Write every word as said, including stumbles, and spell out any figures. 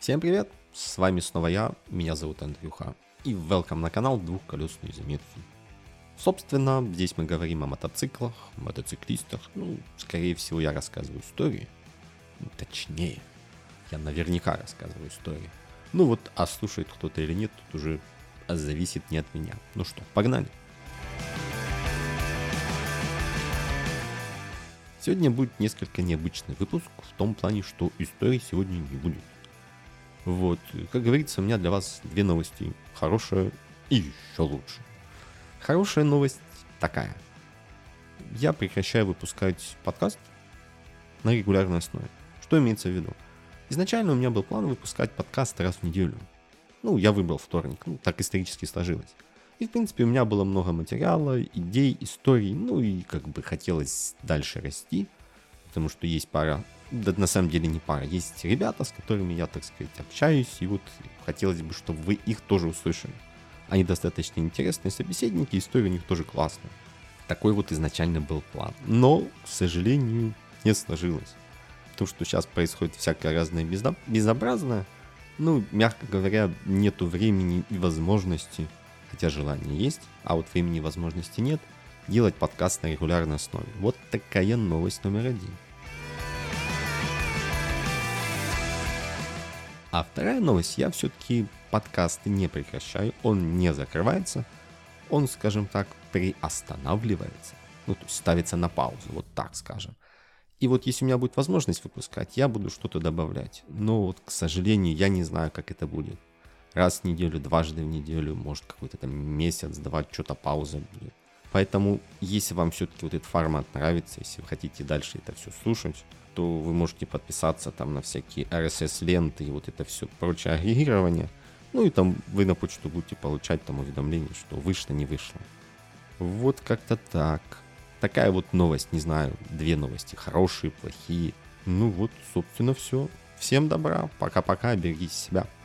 Всем привет! С вами снова я, меня зовут Андрюха, и welcome на канал «Двухколесные заметки». Собственно, здесь мы говорим о мотоциклах, мотоциклистах, ну, скорее всего, я рассказываю истории. Точнее, я наверняка рассказываю истории. Ну вот, а слушает кто-то или нет, тут уже зависит не от меня. Ну что, погнали! Сегодня будет несколько необычный выпуск в том плане, что истории сегодня не будет. Вот, как говорится, у меня для вас две новости. Хорошая и еще лучше. Хорошая новость такая. Я прекращаю выпускать подкаст на регулярной основе. Что имеется в виду? Изначально у меня был план выпускать подкаст раз в неделю. Ну, я выбрал вторник, ну, так исторически сложилось. И, в принципе, у меня было много материала, идей, историй, ну и как бы хотелось дальше расти, потому что есть пара, да на самом деле не пара, есть ребята, с которыми я, так сказать, общаюсь, и вот хотелось бы, чтобы вы их тоже услышали. Они достаточно интересные собеседники, история у них тоже классная. Такой вот изначально был план. Но, к сожалению, не сложилось. Потому что сейчас происходит всякое разное безо- безобразное. Ну, мягко говоря, нету времени и возможности, хотя желание есть, а вот времени и возможности нет, делать подкаст на регулярной основе. Вот такая новость номер один. А вторая новость, я все-таки подкасты не прекращаю, он не закрывается, он, скажем так, приостанавливается, ну, то есть ставится на паузу, вот так скажем. И вот если у меня будет возможность выпускать, я буду что-то добавлять. Но вот, к сожалению, я не знаю, как это будет. Раз в неделю, дважды в неделю, может какой-то там месяц, два, что-то пауза будет. Поэтому, если вам все-таки вот этот формат нравится, если вы хотите дальше это все слушать, то вы можете подписаться там на всякие эр эс эс-ленты и вот это все прочее агрегирование. Ну и там вы на почту будете получать там уведомления, что вышло, не вышло. Вот как-то так. Такая вот новость, не знаю, две новости, хорошие, плохие. Ну вот, собственно, все. Всем добра, пока-пока, берегите себя.